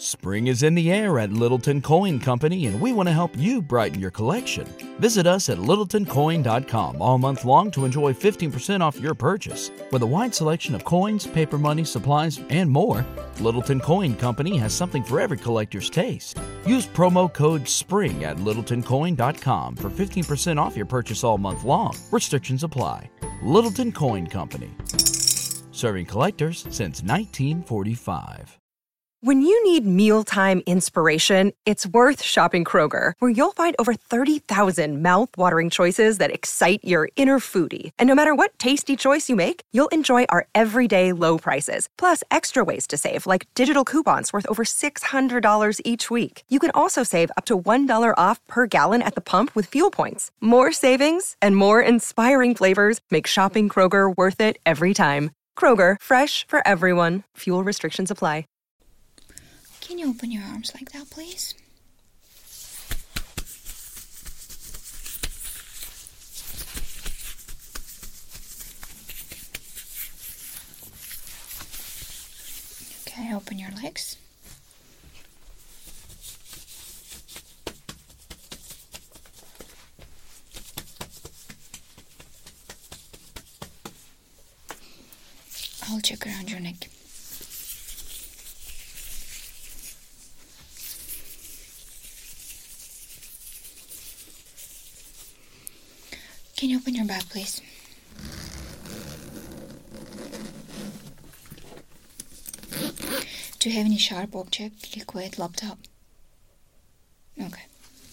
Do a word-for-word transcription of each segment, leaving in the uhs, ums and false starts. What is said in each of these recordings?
Spring is in the air at Littleton Coin Company, and we want to help you brighten your collection. Visit us at littleton coin dot com all month long to enjoy fifteen percent off your purchase. With a wide selection of coins, paper money, supplies, and more, Littleton Coin Company has something for every collector's taste. Use promo code SPRING at littleton coin dot com for fifteen percent off your purchase all month long. Restrictions apply. Littleton Coin Company. Serving collectors since nineteen forty-five. When you need mealtime inspiration, it's worth shopping Kroger, where you'll find over thirty thousand mouth-watering choices that excite your inner foodie. And no matter what tasty choice you make, you'll enjoy our everyday low prices, plus extra ways to save, like digital coupons worth over six hundred dollars each week. You can also save up to one dollar off per gallon at the pump with fuel points. More savings and more inspiring flavors make shopping Kroger worth it every time. Kroger, fresh for everyone. Fuel restrictions apply. Can you open your arms like that, please? Okay, open your legs. I'll check around your neck. Can you open your back, please? Do you have any sharp object, liquid, laptop? Okay.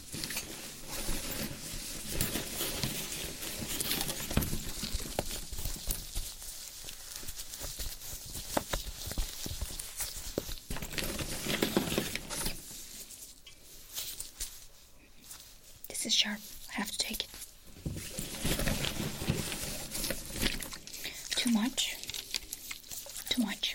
This is sharp. I have to take it. Too much? Too much.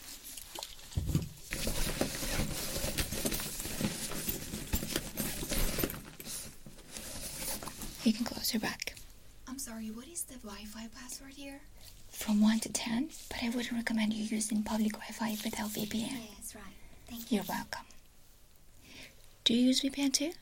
You can close your back. I'm sorry, what is the Wi-Fi password here? From one to ten, but I wouldn't recommend you using public Wi-Fi without V P N. Yes, right. Thank you. You're welcome. Do you use V P N too?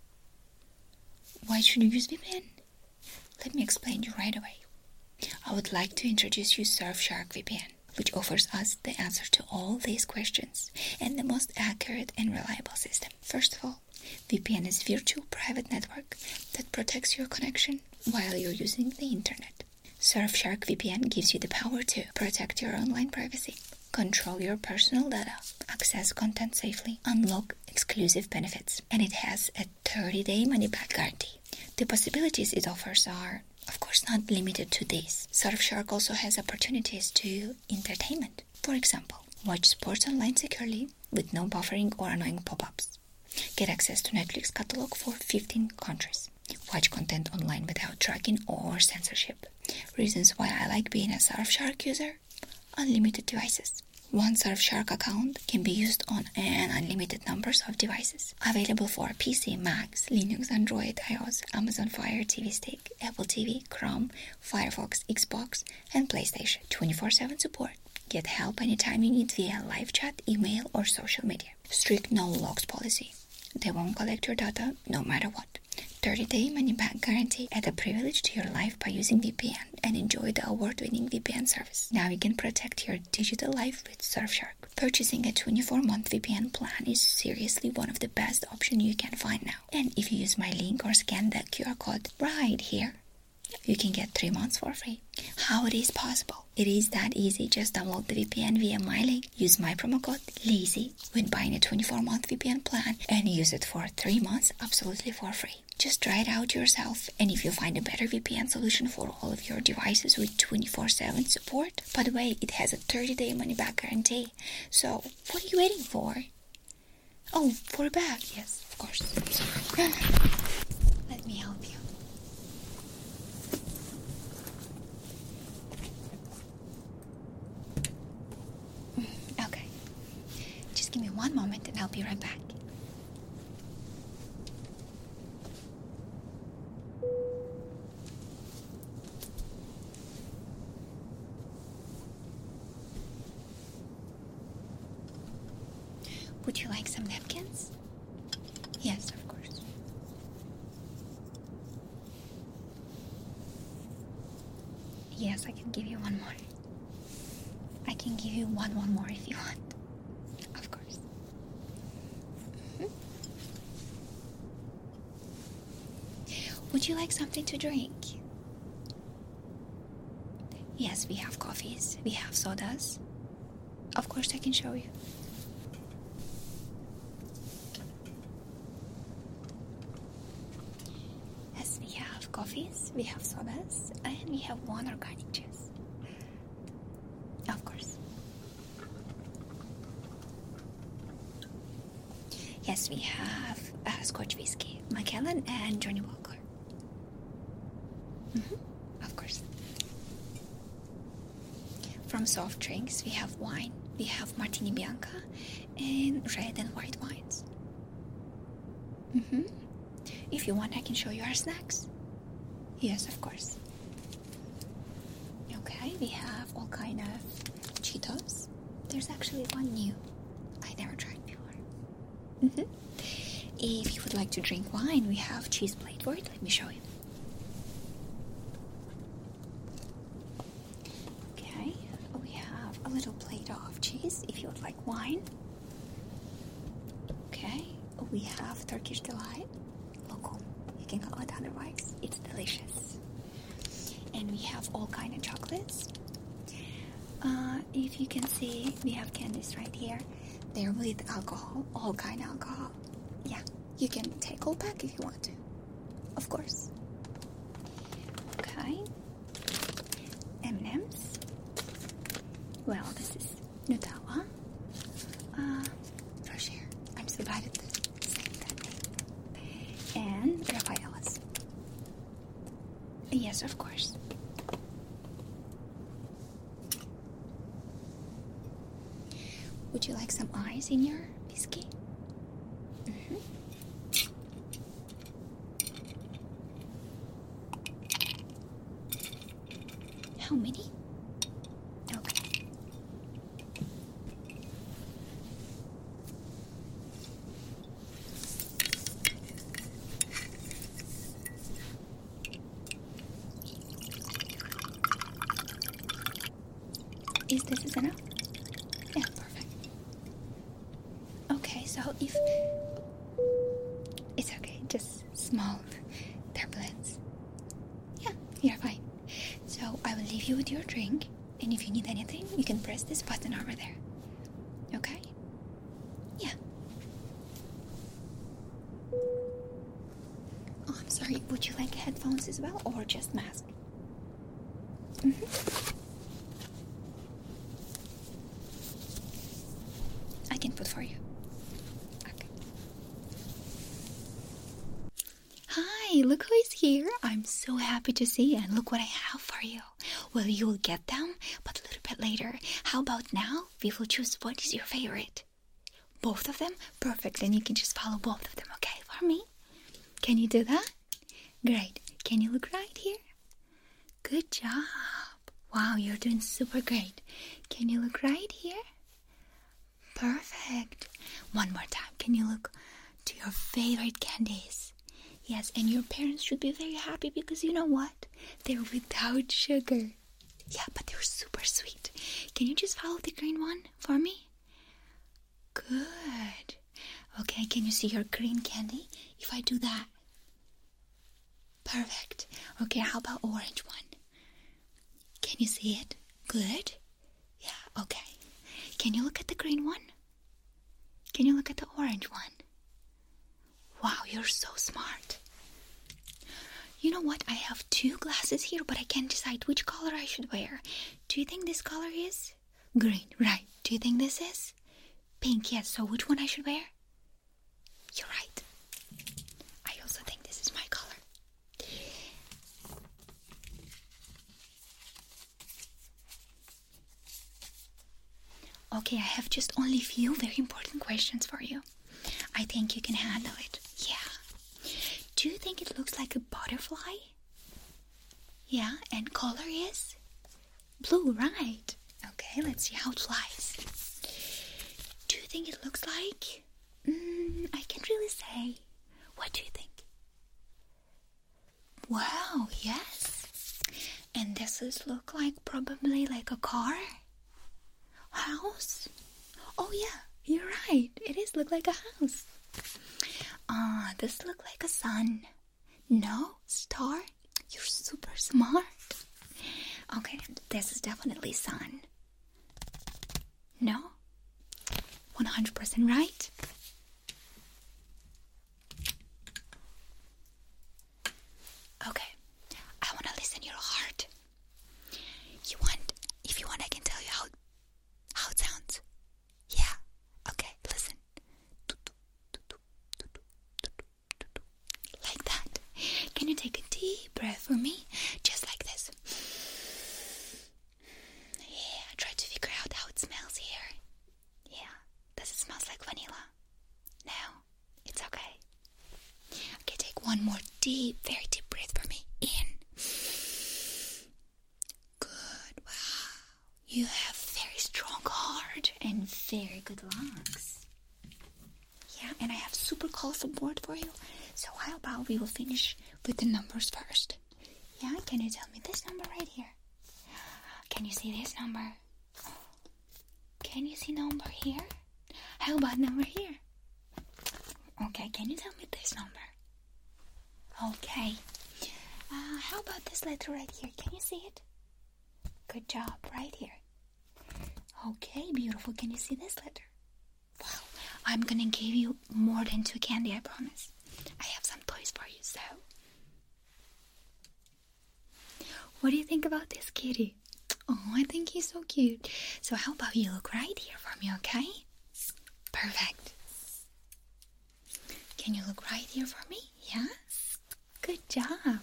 Why should you use V P N? Let me explain you right away. I would like to introduce you Surfshark V P N, which offers us the answer to all these questions and the most accurate and reliable system. First of all, V P N is a virtual private network that protects your connection while you're using the internet. Surfshark V P N gives you the power to protect your online privacy, control your personal data, access content safely, unlock exclusive benefits, and it has a thirty-day money-back guarantee. The possibilities it offers are, of course, not limited to this. Surfshark also has opportunities to entertainment. For example, watch sports online securely with no buffering or annoying pop-ups. Get access to Netflix catalog for fifteen countries. Watch content online without tracking or censorship. Reasons why I like being a Surfshark user: unlimited devices. One Surfshark account can be used on an unlimited numbers of devices. Available for P C, Macs, Linux, Android, iOS, Amazon Fire T V Stick, Apple T V, Chrome, Firefox, Xbox, and PlayStation. twenty-four seven support. Get help anytime you need via live chat, email, or social media. Strict no logs policy. They won't collect your data no matter what. thirty-day money-back guarantee. Add a privilege to your life by using V P N and enjoy the award-winning V P N service. Now you can protect your digital life with Surfshark. Purchasing a twenty-four month V P N plan is seriously one of the best options you can find now. And if you use my link or scan the Q R code right here, you can get three months for free. How it is possible? It is that easy. Just download the V P N via my link. Use my promo code LAZY when buying a twenty-four month V P N plan and use it for three months absolutely for free. Just try it out yourself, and if you find a better V P N solution for all of your devices with twenty-four seven support, by the way, it has a thirty-day money-back guarantee. So, what are you waiting for? Oh, for a bag? Yes, of course. Sorry. Let me help you. Okay. Just give me one moment and I'll be right back. Would you like some napkins? Yes, of course. Yes, I can give you one more. I can give you one, one more if you want. Of course. Mm-hmm. Would you like something to drink? Yes, we have coffees. We have sodas. Of course, I can show you. Yes, we have coffees, we have sodas, and we have one organic juice. Of course. Yes, we have uh, Scotch whiskey, Macallan, and Johnny Walker. Mm-hmm. Of course. From soft drinks, we have wine, we have Martini Bianca, and red and white wines. Mm-hmm. If you want, I can show you our snacks. Yes, of course. Okay, we have all kind of Cheetos. There's actually one new I never tried before. Mm-hmm. If you would like to drink wine, we have cheese plate for it. Let me show you. Okay, we have a little plate of cheese if you would like wine. Okay, we have Turkish Delight. Local, you can call it otherwise. It's delicious. And we have all kind of chocolates. Uh, if you can see, we have candies right here. They're with alcohol, all kind of alcohol. Yeah, you can take all pack if you want to. Of course. Okay. M and M's. Well, this is Nutella. Uh, fresh air. I'm so bad at this. Saying that name. And Raffaello's. Yes, of course. Would you like some ice in your biscuit? Mm-hmm. How many? Okay. Is this enough? Yeah, perfect. Okay, so if... It's okay, just small turbulence. Yeah, you're fine. So I will leave you with your drink, and if you need anything, you can press this button over there. Okay? Yeah. Oh, I'm sorry, would you like headphones as well, or just mask? Mm-hmm. I can put for you. Okay. Hi, look who is here. I'm so happy to see you, and look what I have for you. Well, you will get them, but a little bit later. How about now? We will choose what is your favorite. Both of them? Perfect. Then you can just follow both of them, okay, for me? Can you do that? Great. Can you look right here? Good job. Wow, you're doing super great. Can you look right here? Perfect. One more time. Can you look to your favorite candies? Yes, and your parents should be very happy because you know what? They're without sugar. Yeah, but they're super sweet. Can you just follow the green one for me? Good. Okay, can you see your green candy? If I do that. Perfect. Okay, how about orange one? Can you see it? Good. Yeah, okay. Can you look at the green one? Can you look at the orange one? Wow, you're so smart. You know what? I have two glasses here, but I can't decide which color I should wear. Do you think this color is green? Right. Do you think this is pink? Yes. So which one I should wear? You're right. I also think this is my color. Okay, I have just only a few very important questions for you. I think you can handle it. Yeah. Do you think it looks like a butterfly? Yeah, and color is blue, right? Okay, let's see how it flies. Do you think it looks like? Mm, I can't really say. What do you think? Wow, yes. And does this look like probably like a car? House? Oh yeah, you're right. It is look like a house. Ah, uh, does look like a sun? No, star? You're super smart. Okay, this is definitely sun. No? one hundred percent right? Okay, I want to listen to your heart. You want, if you want, I can tell you how, how it sounds. Yeah, okay, listen. Like that. Can you take a deep breath for me? Just like this. Yeah, try to figure out how it smells here. Yeah, does it smell like vanilla? No, it's okay. Okay, take one more deep, very deep breath for me. In. Good, wow. You have very strong heart and very good lungs. Yeah, and I have super colorful board for you. So how about we will finish with the numbers first? Yeah, can you tell me this number right here? Can you see this number? Can you see number here? How about number here? Okay, can you tell me this number? Okay. Uh, how about this letter right here? Can you see it? Good job, right here. Okay, beautiful. Can you see this letter? Wow. I'm gonna give you more than two candy, I promise. I have some toys for you, so. What do you think about this kitty? Oh, I think he's so cute. So how about you look right here for me, okay? Perfect. Can you look right here for me? Yeah? Good job.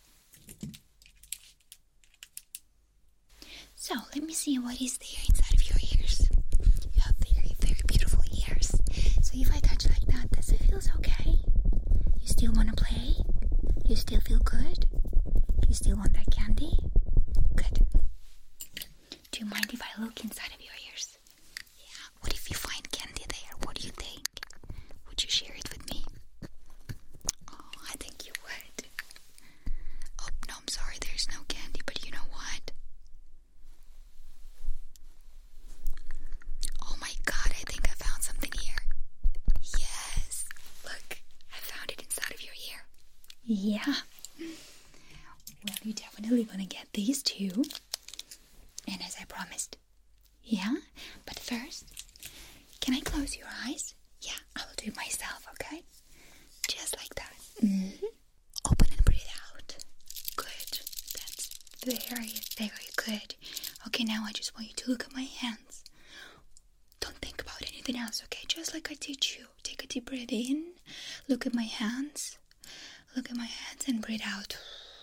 So, let me see what is there inside of your ears. You have very, very beautiful ears. So if I touch like that, does it feel okay? You still want to play? You still feel good? You still want that candy? Good. Do you mind if I look inside of your ears? Yeah. What if you find candy there? What do you think? Would you share it with me? Oh, I think you would. Oh, no, I'm sorry. There's no candy, but you know what? Oh my God, I think I found something here. Yes. Look, I found it inside of your ear. Yeah. Well, you definitely want to get these two. And as I promised. Yeah? But first, can I close your eyes? Yeah, I will do it myself, okay? Just like that. Mm-hmm. Open and breathe out. Good. That's very, very good. Okay, now I just want you to look at my hands. Don't think about anything else, okay? Just like I teach you. Take a deep breath in. Look at my hands. Look at my hands and breathe out.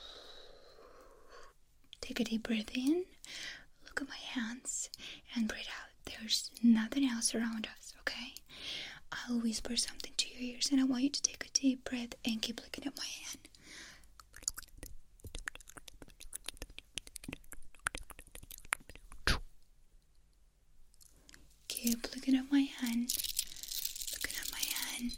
Take a deep breath in. Look at my hands and breathe out. There's nothing else around us, okay? I'll whisper something to your ears and I want you to take a deep breath and keep looking at my hand. Keep looking at my hand. Looking at my hand.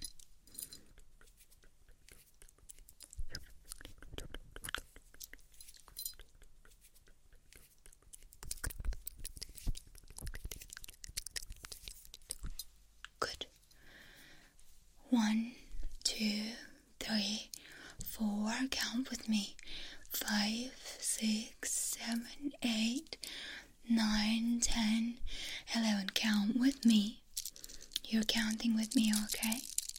Good. One, two, three, four. Count with me. Five, six, seven, eight, nine, ten, eleven. Count with me. You're counting with me, okay?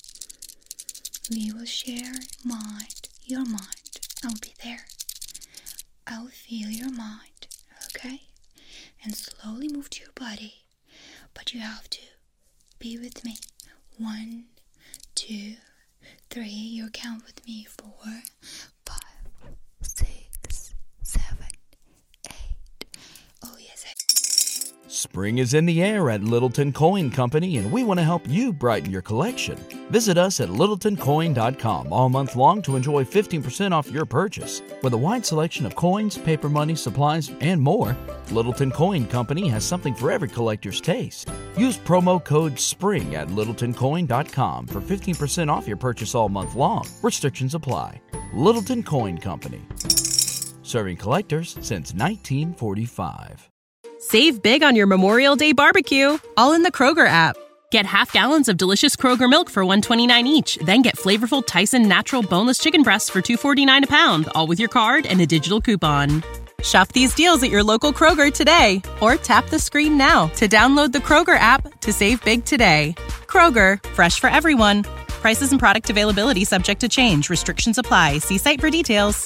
We will share mind, your mind. I'll be there. I'll feel your mind, okay? And slowly move to your body. But you have to be with me. One, two, three. You count with me. Four, five, six, seven, eight. Oh yes, I... Spring is in the air at Littleton Coin Company, and we want to help you brighten your collection. Visit us at littleton coin dot com all month long to enjoy fifteen percent off your purchase. With a wide selection of coins, paper money, supplies, and more, Littleton Coin Company has something for every collector's taste. Use promo code SPRING at littleton coin dot com for fifteen percent off your purchase all month long. Restrictions apply. Littleton Coin Company. Serving collectors since nineteen forty-five. Save big on your Memorial Day barbecue, all in the Kroger app. Get half gallons of delicious Kroger milk for one dollar and twenty-nine cents each. Then get flavorful Tyson natural boneless chicken breasts for two dollars and forty-nine cents a pound, all with your card and a digital coupon. Shop these deals at your local Kroger today, or tap the screen now to download the Kroger app to save big today. Kroger, fresh for everyone. Prices and product availability subject to change. Restrictions apply. See site for details.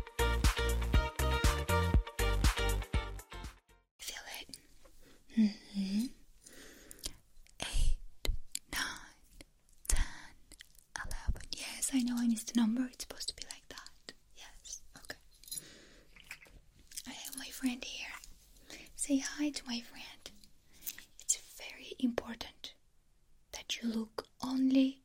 Mm-hmm. Eight, nine, ten, eleven. Yes, I know I missed a number. It's supposed to be like that. Yes, okay. I have my friend here. Say hi to my friend. It's very important that you look only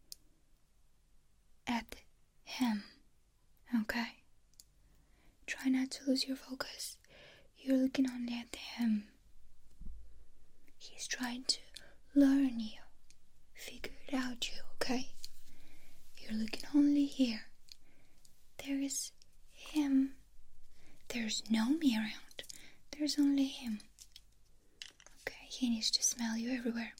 at him. Okay? Try not to lose your focus. You're looking only at him. He's trying to learn you, figure it out you, okay? You're looking only here. There is him. There's no me around. There's only him. Okay, he needs to smell you everywhere.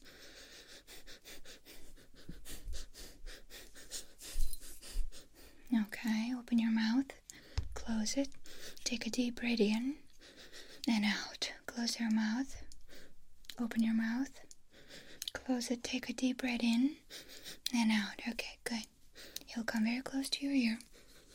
Okay, open your mouth. Close it. Take a deep breath in and out. Close your mouth. Open your mouth. Close it. Take a deep breath in and out. Okay, good. He'll come very close to your ear.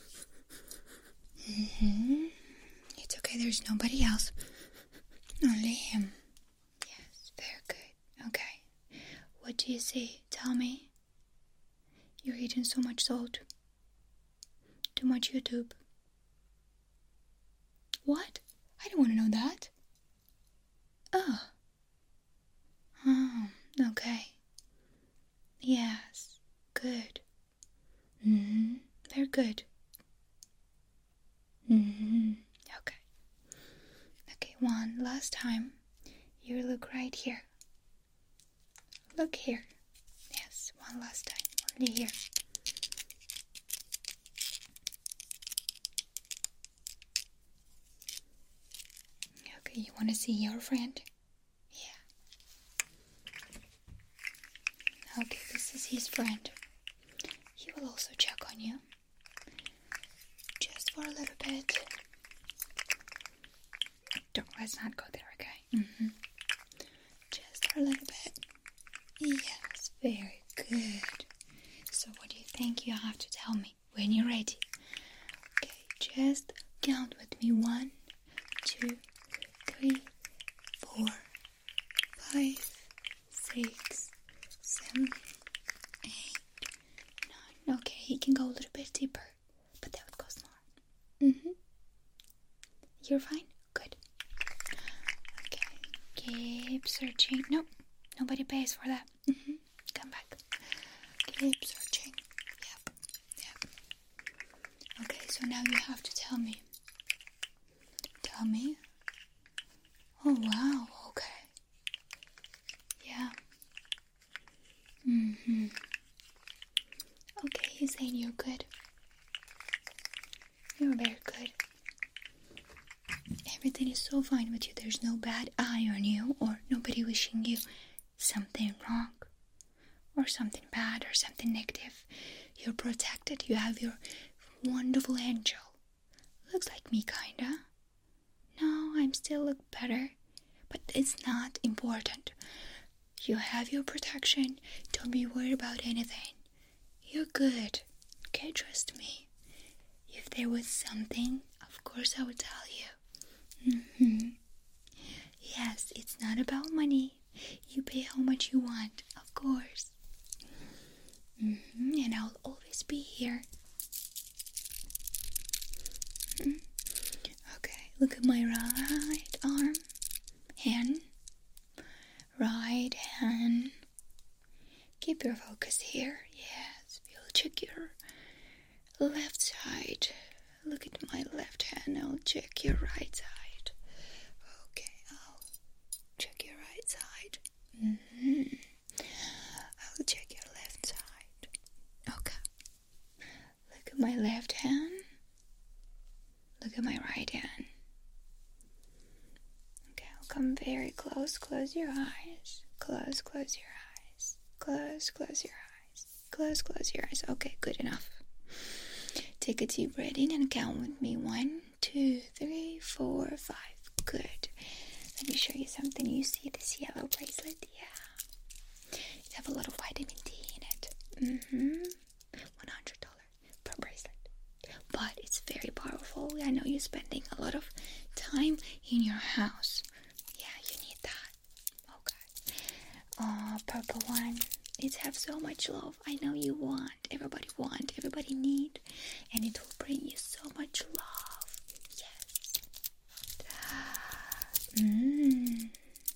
Mm-hmm. It's okay. There's nobody else. Only him. Yes, very good. Okay. What do you see? Tell me. You're eating so much salt. Too much YouTube. What? I don't want to know that. Oh. Oh, okay. Yes, good. Mm-hmm. Very good. Mm-hmm. Okay. Okay, one last time. You look right here. Look here. Yes, one last time. Only here. Okay, you want to see your friend? Okay, this is his friend. He will also check on you. Just for a little bit. Don't, let's not go there, okay? Mm-hmm. Just for a little bit. Yes, very good. So what do you think? You have to tell me when you're ready. Okay, just count with me. One, two, three, four, five, six, seven, eight, nine. Okay, he can go a little bit deeper, but that would cost more. Mm-hmm. You're fine? Good. Okay, keep searching. Nope, nobody pays for that. Mm-hmm. Come back. Keep searching. Yep, yep. Okay, so now you have to tell me. Tell me. Oh, wow, okay. Yeah. Mm-hmm. Okay, he's saying you're good. You're very good. Everything is so fine with you. There's no bad eye on you, or nobody wishing you something wrong, or something bad, or something negative. You're protected. You have your wonderful angel. Looks like me, kinda. No, I'm still look better, but it's not important. You have your protection. Don't be worried about anything. You're good. Okay, trust me. If there was something, of course I would tell you. Mm-hmm. Yes, it's not about money. You pay how much you want, of course. Mm-hmm. And I'll always be here. Mm-hmm. Okay, look at my right arm, hand. your focus here. Yes, we'll check your left side. Look at my left hand. I'll check your right side. Okay, I'll check your right side. Mm-hmm. I'll check your left side. Okay. Look at my left hand. Look at my right hand. Okay, I'll come very close. Close your eyes. Close, close your eyes. Close, close your eyes. Close, close your eyes. Okay, good enough. Take a deep breath in and count with me. One, two, three, four, five. Good. Let me show you something. You see this yellow bracelet? Yeah. It have a lot of vitamin D in it. Mm-hmm. one hundred dollars per bracelet. But it's very powerful. I know you're spending a lot of time in your house. Yeah, you need that. Okay. Oh, purple one. It has so much love. I know you want. Everybody want. Everybody need. And it will bring you so much love. Yes. Mm.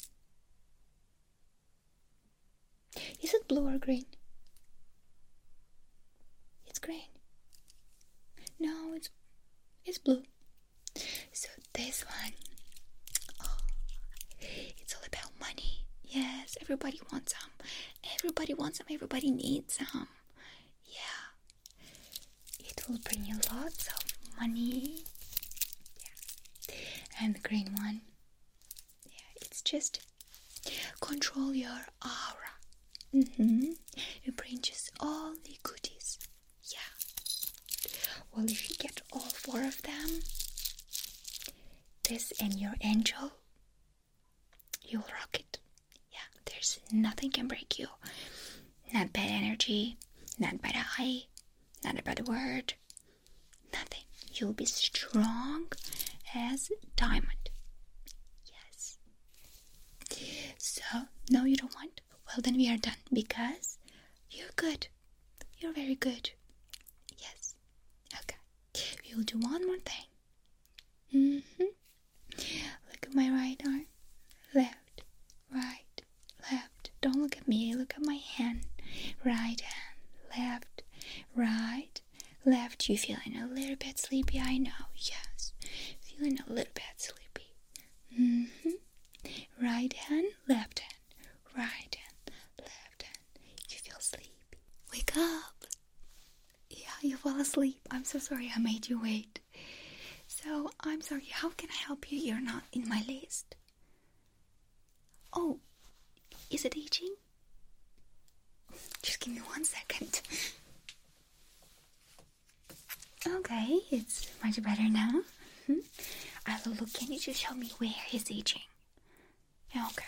Is it blue or green? It's green. No, it's it's blue. So this one, oh, it's all about money. Yes, everybody wants some. Everybody wants some. Everybody needs some. Yeah, it will bring you lots of money. Yeah, and the green one. Yeah, it's just control your aura. Mm-hmm. It brings just all the goodies. Yeah. Well, if you get all four of them, this and your angel, you'll rock it. Yeah, there's nothing can break you. Not bad energy, not bad eye, not a bad word, nothing. You'll be strong as diamond. Yes. So, no, you don't want? Well, then we are done because you're good. You're very good. Yes. Okay. We will do one more thing. Mm-hmm. Look at my right arm. Left, right, left. Don't look at me. Look at my hand. Right hand, left, right, left. You feeling a little bit sleepy? I know. Yes. Feeling a little bit sleepy. Mm-hmm. Right hand, left hand. Right hand, left hand. You feel sleepy. Wake up. Yeah, you fell asleep. I'm so sorry I made you wait. So, I'm sorry. How can I help you? You're not in my list. Oh, is it itching? Just give me one second. Okay, it's much better now. Hmm? I will look. Can you just show me where it's itching? Okay.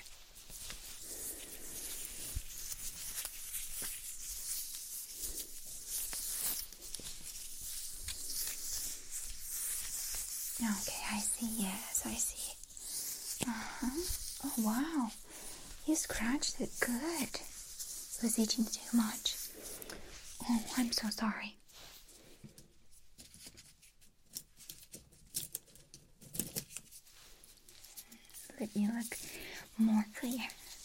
Okay, I see. Yes, I see. Uh-huh. Oh, wow. You scratched it good. It was itching too much. Oh, I'm so sorry. Let me look more clear.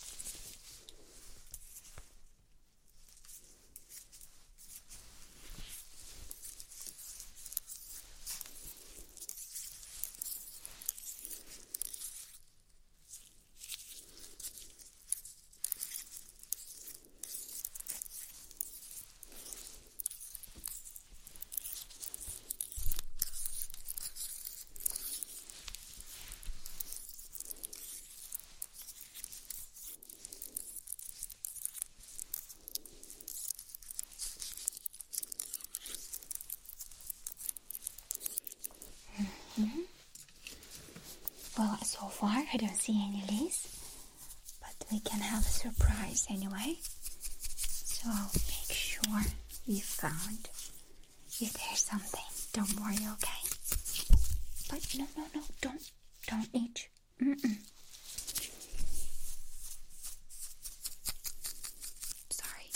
Mm-hmm. Well, so far I don't see any leaves, but we can have a surprise anyway. So I'll make sure we found if there's something. Don't worry, okay? But no, no, no, don't, don't itch. Mm-mm. Sorry.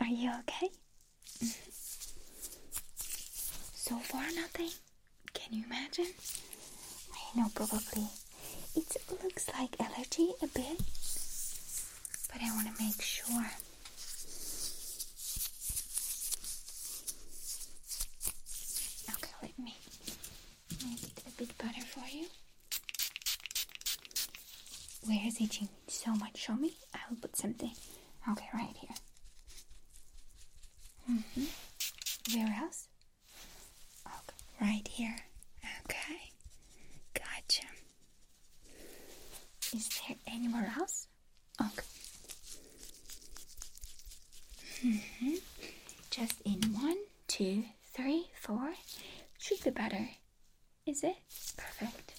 Are you okay? So far, nothing. Can you imagine? I know, probably. It looks like allergy a bit, but I want to make sure. Okay, let me make it a bit better for you. Where is itching so much? Show me. I will put something. Okay, right here. Mm-hmm. Where else? Okay, right here. Okay. Gotcha. Is there anywhere else? Okay. Mm-hmm. Just in one, two, three, four. Should be better. Is it? Perfect.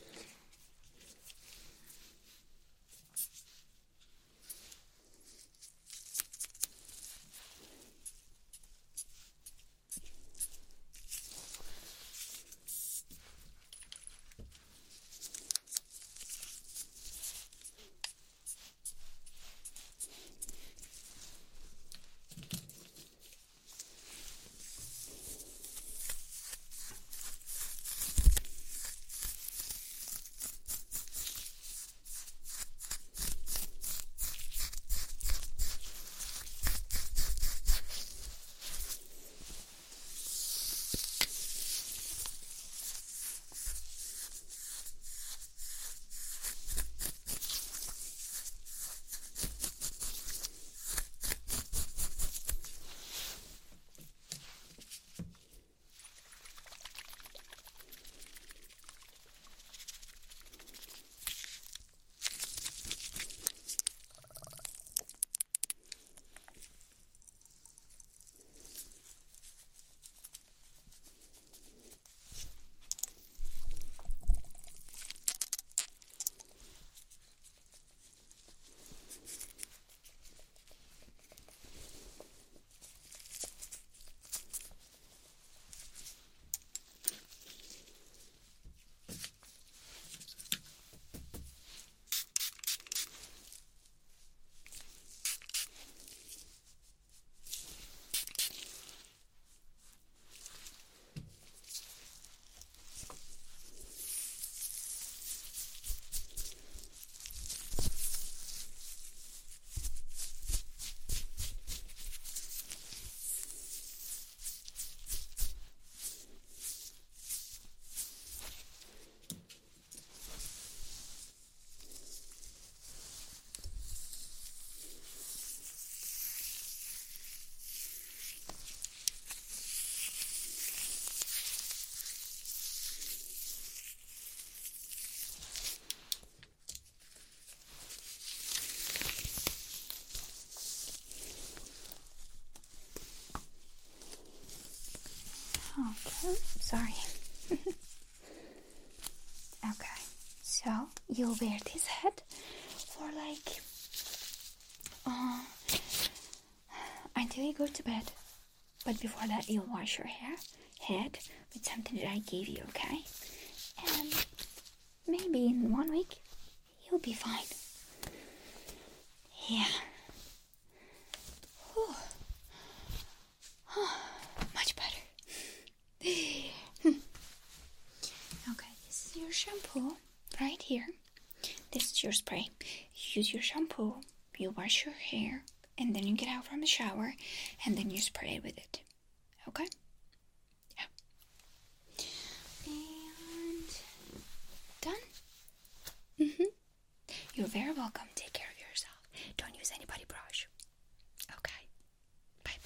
Okay, sorry. Okay, so you'll wear this hat for like uh, until you go to bed. But before that, you'll wash your hair head with something that I gave you, okay? And maybe in one week you'll be fine. Yeah. Whew. Much better. Okay, this is your shampoo right here. This is your spray. You use your shampoo, you wash your hair, and then you get out from the shower, and then you spray it with it. Okay? Yeah. And done? Mm-hmm. You're very welcome. Take care of yourself. Don't use any body brush. Okay. Bye-bye.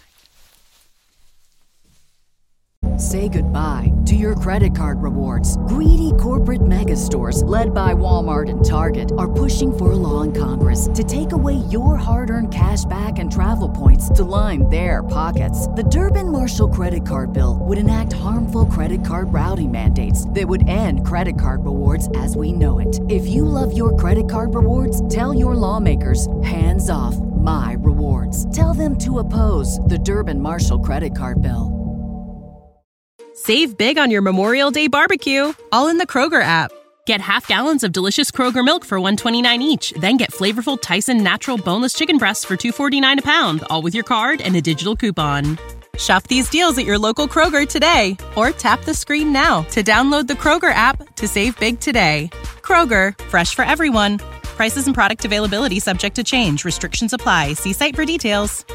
Say goodbye to your credit card rewards. Greedy corporate mega stores, led by Walmart and Target, are pushing for a law in Congress to take away your hard-earned cash back and travel points to line their pockets. The Durbin-Marshall credit card bill would enact harmful credit card routing mandates that would end credit card rewards as we know it. If you love your credit card rewards, tell your lawmakers, hands off my rewards. Tell them to oppose the Durbin-Marshall credit card bill. Save big on your Memorial Day barbecue, all in the Kroger app. Get half gallons of delicious Kroger milk for one dollar and twenty-nine cents each. Then get flavorful Tyson natural boneless chicken breasts for two dollars and forty-nine cents a pound, all with your card and a digital coupon. Shop these deals at your local Kroger today, or tap the screen now to download the Kroger app to save big today. Kroger, fresh for everyone. Prices and product availability subject to change. Restrictions apply. See site for details.